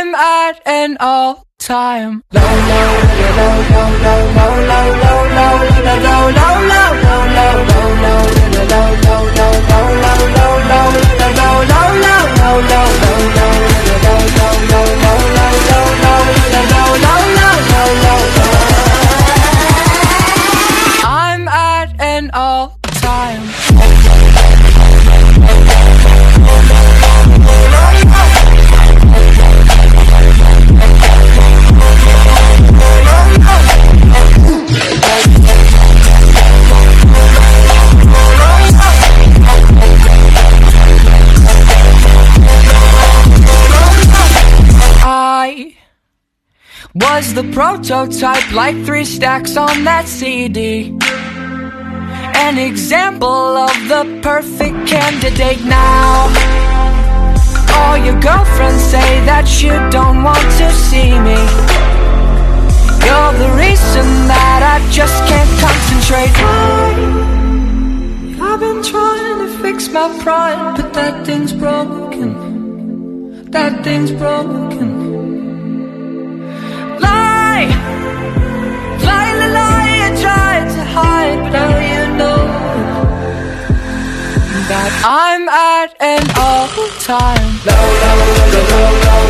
I'm at an all-time low, low, low, low, low, low, low, low, low, low, low, low, low, low, I'm at an all-time. Was the prototype, like 3 stacks on that CD, an example of the perfect candidate. Now all your girlfriends say that you don't want to see me. You're the reason that I just can't concentrate. I've been trying to fix my pride, but that thing's broken. That thing's broken. Lie, lie, lie, lie, I tried to hide, but now you know that I'm at an all-time low, low, low, low, low.